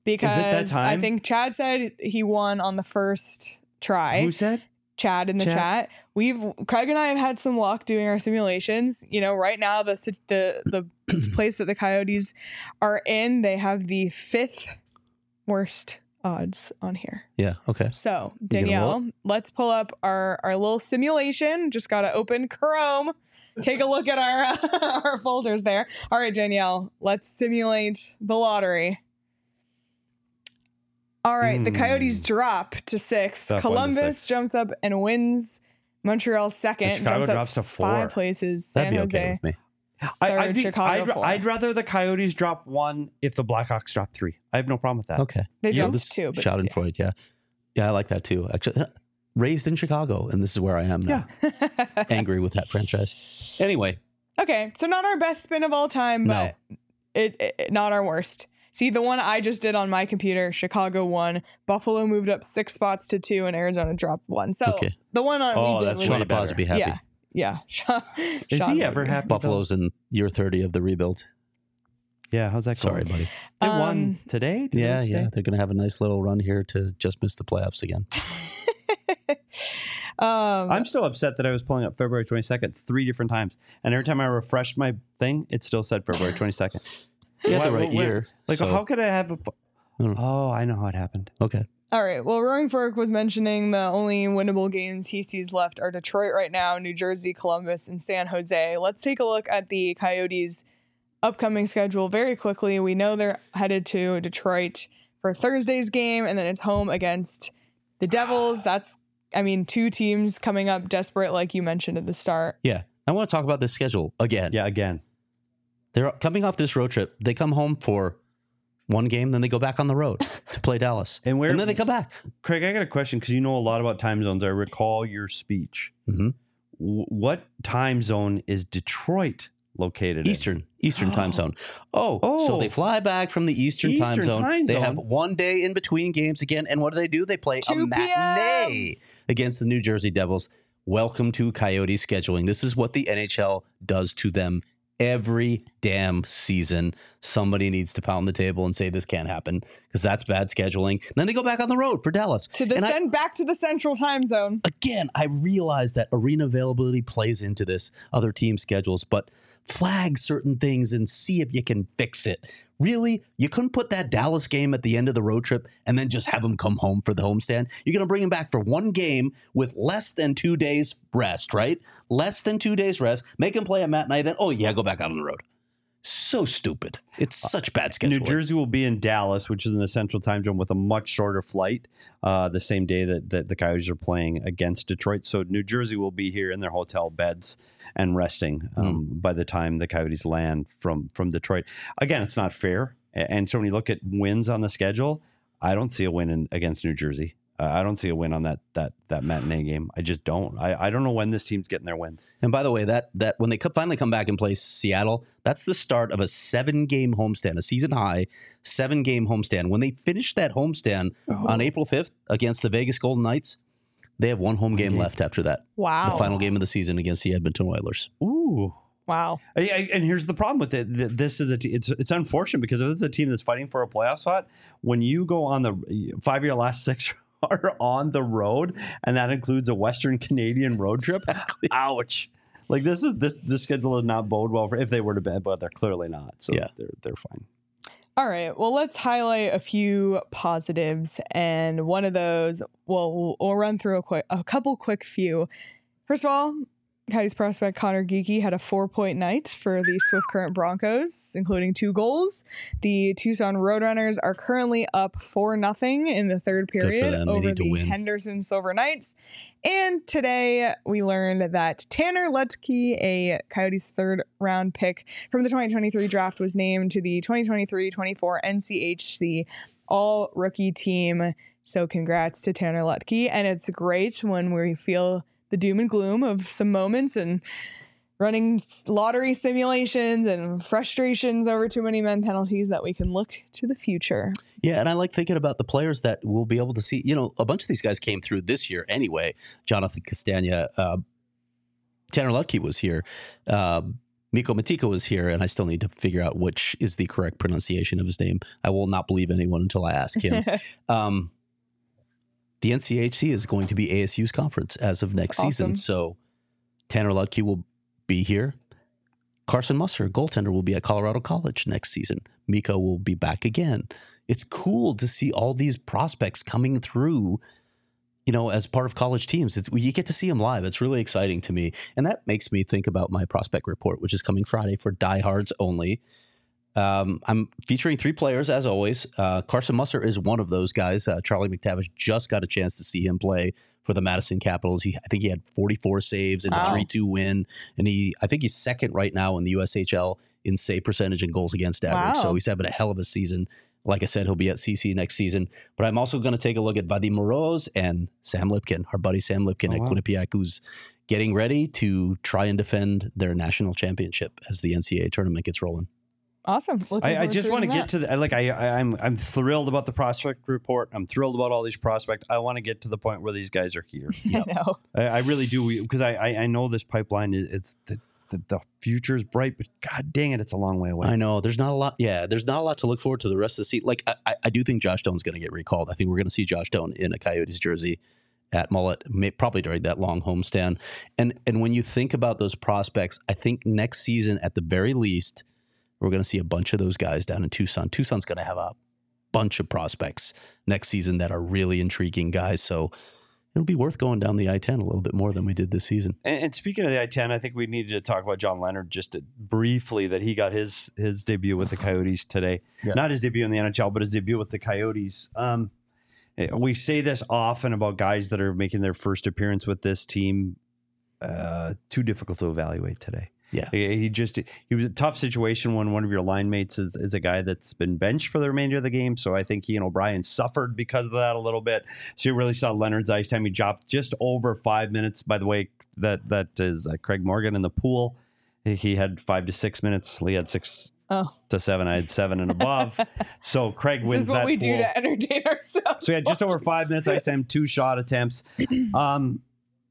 because that time? I think Chad said he won on the first try. Who said? Chad in the Chad? chat. We've Craig and I have had some luck doing our simulations. You know, right now the the the place that the Coyotes are in, they have the fifth worst odds on here. Yeah. Okay. So You gonna roll Danielle, let's pull up our our little simulation. Just got to open Chrome. Take a look at our uh, our folders there. All right, Danielle, let's simulate the lottery. All right, the Hmm. Coyotes drop to sixth. Up one to Columbus six. jumps up and wins. Montreal second. And Chicago jumps up drops to four. five places. That'd San be Jose. okay with me. I, Third, I'd, be, Chicago I'd, four. I'd rather the Coyotes drop one if the Blackhawks drop three. I have no problem with that. Okay. They So jumped this two, but still. Schadenfreude, yeah. Yeah, I like that too. Actually, raised in Chicago, and this is where I am now. Angry with that franchise. Anyway, Okay, so not our best spin of all time, No. but it, it not our worst. See, the one I just did on my computer, Chicago won, Buffalo moved up six spots to two, and Arizona dropped one. So Okay. the one on Oh, we did that's was way Sean better. Paz would be happy. yeah, yeah. Sean, Is Sean he would ever be. happy? though? Buffalo's in year thirty of the rebuild. Yeah, how's that Sorry, going? buddy. They Um, won today? Did they Yeah, win today? yeah. They're going to have a nice little run here to just miss the playoffs again. Um, I'm still upset that I was pulling up February twenty-second three different times. And every time I refreshed my thing, it still said February twenty-second. You had the Why- right why- year. Like, so- how could I have a. I don't know. Oh, I know how it happened. Okay. all right. Well, Roaring Fork was mentioning the only winnable games he sees left are Detroit right now, New Jersey, Columbus, and San Jose. Let's take a look at the Coyotes' upcoming schedule very quickly. We know they're headed to Detroit for Thursday's game, and then it's home against the Devils. That's, I mean, two teams coming up desperate, like you mentioned at the start. Yeah. I want to talk about this schedule again. Yeah, again. They're coming off this road trip. They come home for one game, then they go back on the road to play Dallas. And where- and then they come back. Craig, I got a question because you know a lot about time zones. I recall your speech. Mhm. W- what time zone is Detroit located in? Eastern, Eastern time zone. Oh, so Oh. they fly back from the Eastern, time, Eastern zone. time They zone. have one day in between games again. And what do they do? They play a two p.m. matinee against the New Jersey Devils. Welcome to Coyote scheduling. This is what the N H L does to them every damn season. Somebody needs to pound the table and say this can't happen because that's bad scheduling. And then they go back on the road for Dallas. To the And I- send back to the Central Time Zone. again, I realize that arena availability plays into this, other team schedules, but flag certain things and see if you can fix it. Really? You couldn't put that Dallas game at the end of the road trip and then just have them come home for the homestand? You're going to bring them back for one game with less than two days rest, right? Less than two days rest. Make them play a matinee, then, oh, yeah, go back out on the road. So stupid. It's such bad scheduling. New Jersey will be in Dallas, which is in the Central Time Zone, with a much shorter flight uh, the same day that, that the Coyotes are playing against Detroit. So New Jersey will be here in their hotel beds and resting um, by the time the Coyotes land from, from Detroit. Again, it's not fair. A- And so when you look at wins on the schedule, I don't see a win in, against New Jersey. Uh, I don't see a win on that that that matinee game. I just don't. I, I don't know when this team's getting their wins. And by the way, that that when they co- finally come back and play Seattle, that's the start of a seven-game homestand, a season high seven-game homestand. When they finish that homestand on April fifth against the Vegas Golden Knights, they have one home game left after that. Wow. The final game of the season against the Edmonton Oilers. Ooh. Wow. I- I- And here's the problem with it. Th- This is a t- it's it's unfortunate because if this is a team that's fighting for a playoff spot, when you go on the five year last six are on the road, and that includes a Western Canadian road trip. Exactly. Ouch! Like this is this this schedule does not bode well for if they were to bet, but they're clearly not. So Yeah. they're they're fine. All right. Well, let's highlight a few positives, and one of those, well, we'll, we'll run through a quick, a couple quick few. First of all, Coyotes prospect Connor Geekie had a four-point night for the Swift Current Broncos, including two goals. The Tucson Roadrunners are currently up four nothing in the third for period them. They over need to the win. Henderson Silver Knights. And today we learned that Tanner Lutke, a Coyotes third round pick from the twenty twenty-three draft, was named to the twenty twenty-three twenty-four N C H C All Rookie Team. So congrats to Tanner Lutke. And it's great when we feel the doom and gloom of some moments and running lottery simulations and frustrations over too many men penalties that we can look to the future. Yeah, and I like thinking about the players that we'll be able to see. You know, a bunch of these guys came through this year anyway. Jonathan Castagna, uh, Tanner Lutke was here. Uh, Miko Matiko is here, and I still need to figure out which is the correct pronunciation of his name. I will not believe anyone until I ask him. um, the N C H C is going to be A S U's conference as of next That's season. awesome. So Tanner Lutke will be here. Carson Musser, goaltender, will be at Colorado College next season. Miko will be back again. It's cool to see all these prospects coming through, you know, as part of college teams. It's, you get to see them live. It's really exciting to me. And that makes me think about my prospect report, which is coming Friday for diehards only. Um, I'm featuring three players, as always. Uh, Carson Musser is one of those guys. Uh, Charlie McTavish just got a chance to see him play for the Madison Capitals. He, I think he had forty-four saves in a Wow. three two win. And he, I think he's second right now in the U S H L in save percentage and goals against average. Wow. So he's having a hell of a season. Like I said, he'll be at C C next season. But I'm also going to take a look at Vadim Moroz and Sam Lipkin, our buddy Sam Lipkin Oh, at wow. Quinnipiac, who's getting ready to try and defend their national championship as the N C A A tournament gets rolling. Awesome. Looking I, I forward just want to reading get to the like I, I I'm I'm thrilled about the prospect report. I'm thrilled about all these prospects. I want to get to the point where these guys are here. that. I know. I, I really do because I, I I know this pipeline is it's the, the the future is bright, but god dang it, it's a long way away. I know there's not a lot. Yeah, there's not a lot to look forward to the rest of the season. Like I, I- I do think Josh Doan's going to get recalled. I think we're going to see Josh Doan in a Coyotes jersey at Mullet, may, probably during that long homestand. And and when you think about those prospects, I think next season at the very least, we're going to see a bunch of those guys down in Tucson. Tucson's going to have a bunch of prospects next season that are really intriguing guys. So it'll be worth going down the I ten a little bit more than we did this season. And, and speaking of the I ten, I think we needed to talk about John Leonard just to, briefly that he got his his debut with the Coyotes today. Yeah. Not his debut in the N H L, but his debut with the Coyotes. Um, eh, we say this often about guys that are making their first appearance with this team. Uh, too difficult to evaluate today. Yeah. He, he just he was a tough situation when one of your line mates is, is a guy that's been benched for the remainder of the game. So I think he and O'Brien suffered because of that a little bit. So you really saw Leonard's ice time. He dropped just over five minutes. By the way, that that is uh, Craig Morgan in the pool. He, he had five to six minutes. Lee had six Oh, to seven. I had seven and above. So Craig this wins is what that we do pool. to entertain ourselves. So he had just over five minutes ice time, two shot attempts. Um,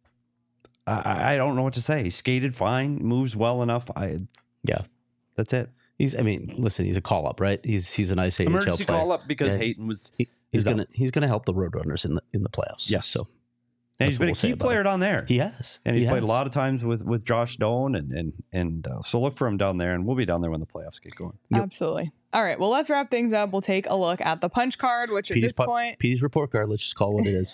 I, I don't know what to say. He skated fine, moves well enough. I Yeah. that's it. He's, I mean, listen, he's a call up, right? He's he's a nice A H L Emergency player. call up because Yeah. Hayton was. He, he's is out. gonna he's gonna help the Roadrunners in the in the playoffs. Yes. So And he's That's been what a we'll say key about player it. down there. he has, and he's he played a has. lot of times with, with Josh Doan, and and and uh, so look for him down there, and we'll be down there when the playoffs get going. Yep. Absolutely. All right. Well, let's wrap things up. We'll take a look at the punch card, which at Petey's, this po- point, Petey's report card. Let's just call it what it is.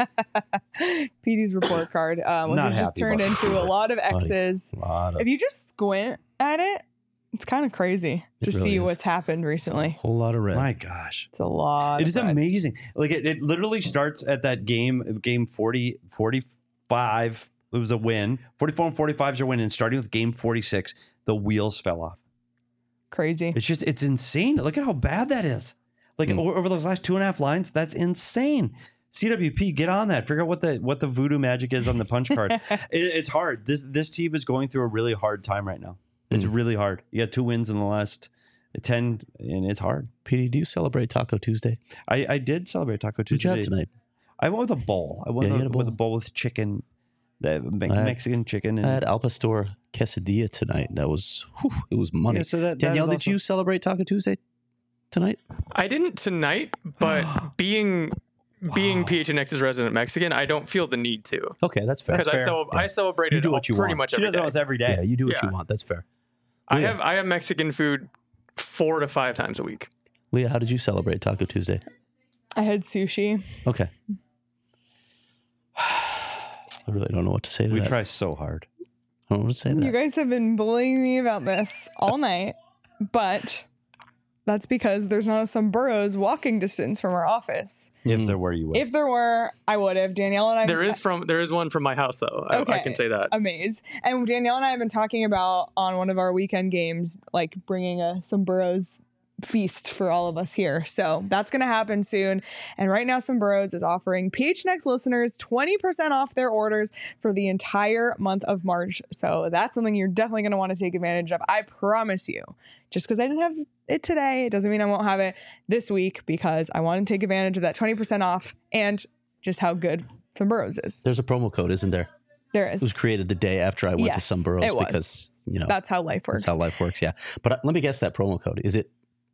P D's report card, um, which Not has just happy turned about into a lot of X's. A lot of If you just squint at it, it's kind of crazy It to really see is. what's happened recently. whole lot of red. My gosh. It's a lot. It of is red. amazing. Like it, it literally starts at that game, game forty, forty-five. It was a win. forty-four and forty-five is a win. And starting with game forty-six, the wheels fell off. Crazy. It's just, it's insane. Look at how bad that is. Like Mm. over, over those last two and a half lines, that's insane. C W P, get on that. Figure out what the what the voodoo magic is on the punch card. it, it's hard. This this team is going through a really hard time right now. It's Mm. really hard. You got two wins in the last ten, and it's hard. Petey, do you celebrate Taco Tuesday? I, I did celebrate Taco What'd you Tuesday. have tonight? I went with a bowl. I went Yeah, you with, had a with a bowl. bowl with chicken, the Me- I had- Mexican chicken. And, I had Al Pastor quesadilla tonight. That was whew, it was money. Yeah, so that- that Danielle, is did also- you celebrate Taco Tuesday tonight? I didn't tonight, but being being P H N X's resident Mexican, I don't feel the need to Okay, that's fair. because I fair. cel- Yeah. I celebrated You do what you pretty want. much she every does it day. almost every day. Yeah, you do what you Yeah. want. That's fair. I Leah. have I have Mexican food four to five times a week. Leah, how did you celebrate Taco Tuesday? I had sushi. Okay. I really don't know what to say to We that. try so hard. I don't know what to say to You that. guys have been bullying me about this all night, but that's because there's not a Sombreros walking distance from our office. If Mm. there were, you would. If there were, I would have. Danielle and I. There is from there is one from my house though. I, I Okay. can say that. Amaze. And Danielle and I have been talking about on one of our weekend games, like bringing a Sombreros feast for all of us here. So that's going to happen soon. And right now, Sombreros is offering P H N X listeners twenty percent off their orders for the entire month of March. So that's something you're definitely going to want to take advantage of. I promise you. Just because I didn't have it today, it doesn't mean I won't have it this week, because I want to take advantage of that twenty percent off and just how good Sombreros is. There's a promo code, isn't there? There It is. was created the day after I went Yes, to Sunburrows it was. because, you know, That's how life works. that's how life works. Yeah. But uh, let me guess that promo code. Is it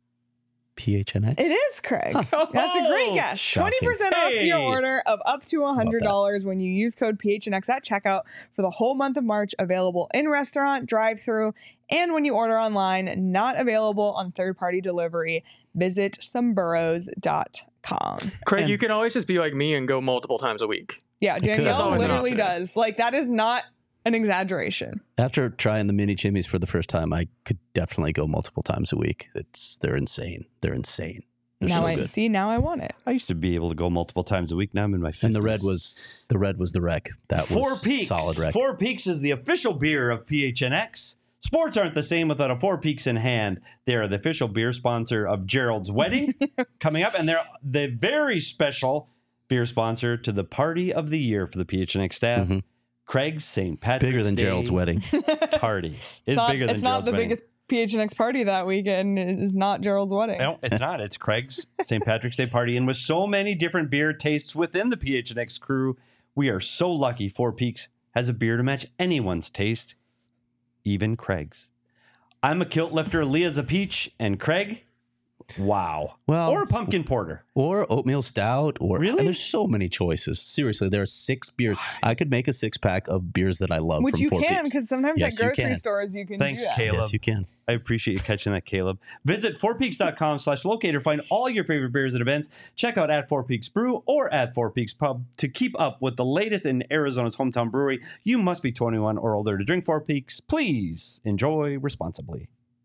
P H N X? It is, Craig. That's a great guess. Shocking. twenty percent off your Hey. order of up to one hundred dollars when you use code P H N X at checkout for the whole month of March. Available in restaurant, drive-through, and when you order online, not available on third-party delivery. Visit sunburrows dot com. Craig, And- you can always just be like me and go multiple times a week. Yeah, could. That's Danielle always an literally option. does. Like, that is not an exaggeration. After trying the mini chimneys for the first time, I could definitely go multiple times a week. It's They're insane. They're insane. They're Now so I good. see, now I want it. I used to be able to go multiple times a week. Now I'm in my fifties. And the red was the red was the wreck. That Four was Peaks. solid wreck. Four Peaks is the official beer of P H N X. Sports aren't the same without a Four Peaks in hand. They are the official beer sponsor of Gerald's wedding coming up, and they're the very special beer sponsor to the party of the year for the P H N X staff. Mhm. Craig's Saint Patrick's Bigger than Day Gerald's wedding. party. It's, It's not, bigger than it's not Gerald's the wedding. biggest P H N X party that weekend. It is not Gerald's wedding. No, it's not. It's Craig's Saint Patrick's Day party. And with so many different beer tastes within the P H N X crew, we are so lucky Four Peaks has a beer to match anyone's taste, even Craig's. I'm a kilt lifter, Leah's a peach, and Craig, wow. Well, or a it's- pumpkin porter. Or oatmeal stout, or Really? and there's so many choices. Seriously, there are six beers. I could make a six pack of beers that I love. Which from you Four can, Peaks. because sometimes Yes, at you grocery can. stores you can Thanks, do that. Caleb. Yes, you can. I appreciate you catching that, Caleb. Visit fourpeaks.com slash locator. Find all your favorite beers at events. Check out at Four Peaks Brew or at Four Peaks Pub to keep up with the latest in Arizona's hometown brewery. You must be twenty-one or older to drink Four Peaks. Please enjoy responsibly.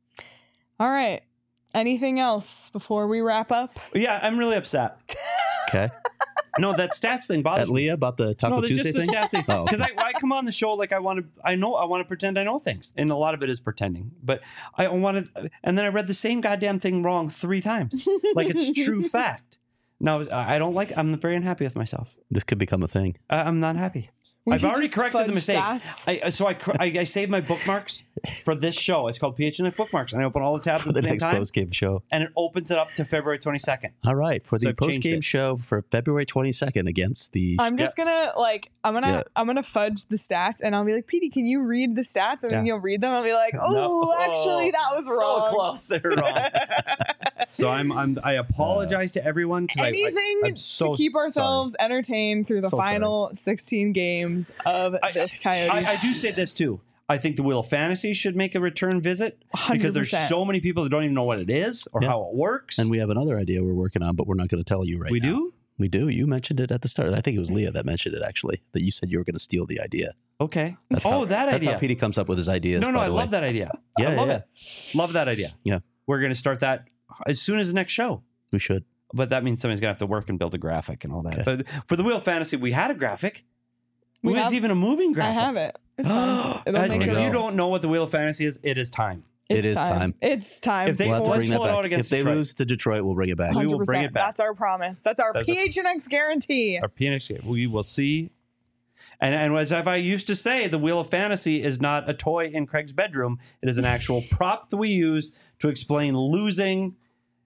All right. Anything else before we wrap up? Yeah, I'm really upset. Okay. No, that stats thing At bothers me. Leah about the Taco No, there's Tuesday just the thing. stats thing. Oh, Because okay. I, I come on the show like I want to, I know, I want to pretend I know things, and a lot of it is pretending. But I want to, and then I read the same goddamn thing wrong three times, like it's true fact. No, I I don't like. I'm very unhappy with myself. This could become a thing. I, I'm not happy. We I've should already just corrected the fudge mistake. stats. I, so I, cor- I I saved my bookmarks for this show. It's called P H N X Bookmarks, and I open all the tabs For at the the same next time, post game show. and it opens it up to February twenty-second. All right, for So the I've changed post game it. show for February twenty-second against the. I'm just gonna like I'm gonna Yeah. I'm gonna fudge the stats and I'll be like, Petey, can you read the stats? And then Yeah. you'll read them. I'll be like, oh, No. actually, that was wrong. So close, they're wrong. So I'm, I'm I apologize to everyone. 'cause I- I- Anything I'm so to keep ourselves entertained through the So sorry. final sixteen games of I, this Coyotes. I, I do say this too. I think the Wheel of Fantasy should make a return visit because there's one hundred percent. so many people that don't even know what it is or Yeah. how it works. And we have another idea we're working on, but we're not going to tell you right We now. do? We do. You mentioned it at the start. I think it was Leah that mentioned it actually. That you said you were going to steal the idea. Okay. That's oh, how, that That's idea. how Petey comes up with his ideas. no, no, by I the love way. that idea. Yeah, I love yeah. it. Love that idea. Yeah. We're going to start that as soon as the next show. We should. But that means somebody's going to have to work and build a graphic and all that. Okay. But for the Wheel of Fantasy, we had a graphic. We it was have- even a moving I graphic. have it. It's fine. It'll And make if it. go. you don't know what the Wheel of Fantasy is, it is time. It's It is time. It's time. If they- We'll have to let's bring that pull it out back. If against they Detroit. lose to Detroit, we'll bring it back. We will bring it back. That's our promise. That's our That's a- P H N X guarantee. Our P N X, we will see. And, and as I used to say, the Wheel of Fantasy is not a toy in Craig's bedroom. It is an actual prop that we use to explain losing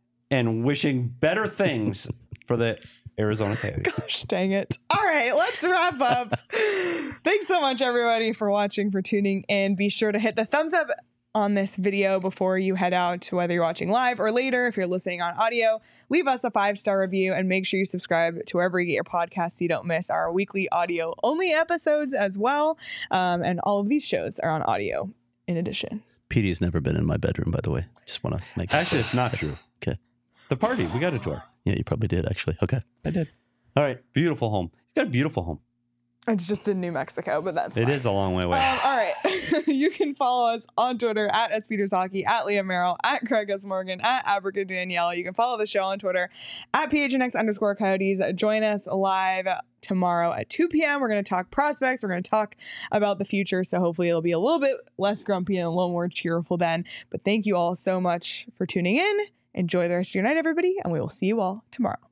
and wishing better things for the Arizona Coyotes. Gosh, dang it. All right, let's wrap up. Thanks so much, everybody, for watching, for tuning in. Be sure to hit the thumbs up on this video before you head out, whether you're watching live or later. If you're listening on audio, leave us a five-star review and make sure you subscribe to wherever you get your podcasts so you don't miss our weekly audio-only episodes as well. Um, and all of these shows are on audio in addition. Petey's never been in my bedroom, by the way. Just want to make Actually, it's not true. Okay. The party, we got a tour. Yeah, you probably did, actually. Okay. I did. All right. Beautiful home. He's got a beautiful home. It's just in New Mexico, but that's It fine. is a long way away. Um, all right. You can follow us on Twitter at S Peters Hockey, at Leah Merrill, at Craig S. Morgan, at Abrica Danielle. You can follow the show on Twitter at P H N X underscore Coyotes. Join us live tomorrow at two p.m. We're going to talk prospects. We're going to talk about the future. So hopefully it'll be a little bit less grumpy and a little more cheerful then. But thank you all so much for tuning in. Enjoy the rest of your night, everybody, and we will see you all tomorrow.